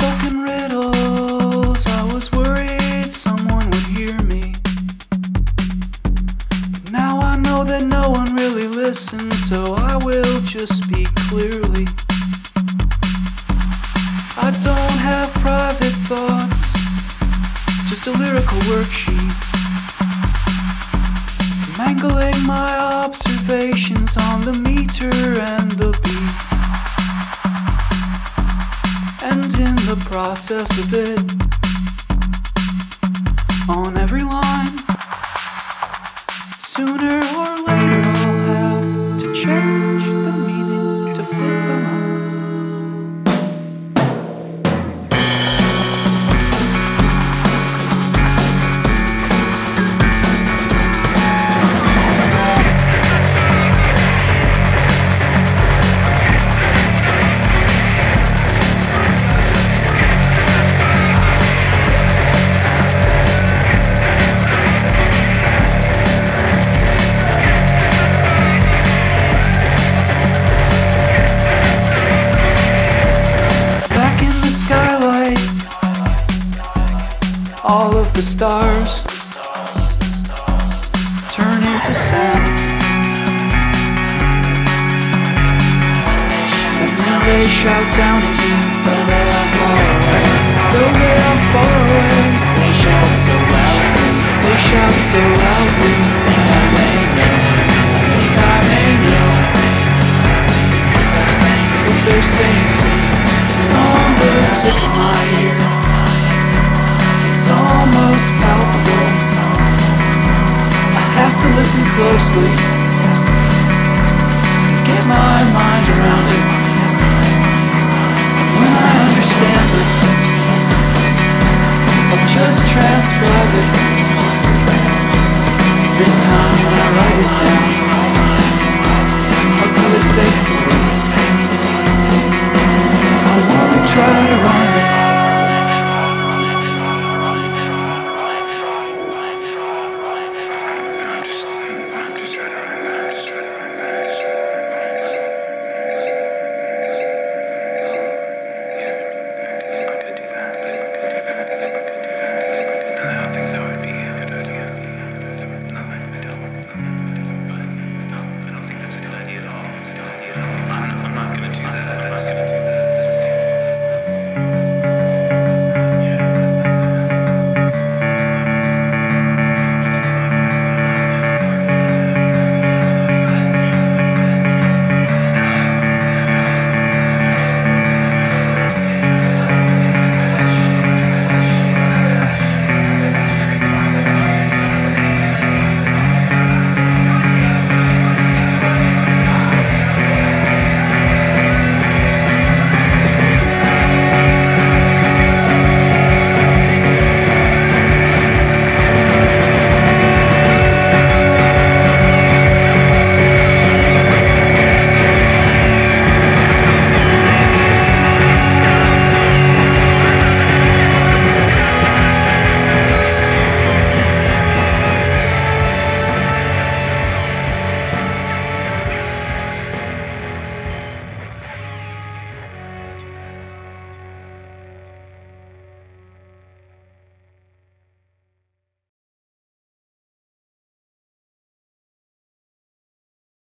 Unspoken riddles, I was worried someone would hear me. But now I know that no one really listens, so I will just speak clearly. I don't have private thoughts, just a lyrical worksheet, mangling my observations on the meter and the beat. And in the process of it, on every line, sooner or later I'll have to change the meaning to fit the rhyme. All of the stars turn into sand, and then they shout down at me, though they are far away. Though they are far away, they shout so loudly. They shout so loudly. I think I may know. I think I may know. What they're saying to me, it's on the tip of my ear. It's almost palpable. I have to listen closely, get my mind around it. And when I understand it, I'll just transcribe it. This time when I write it down,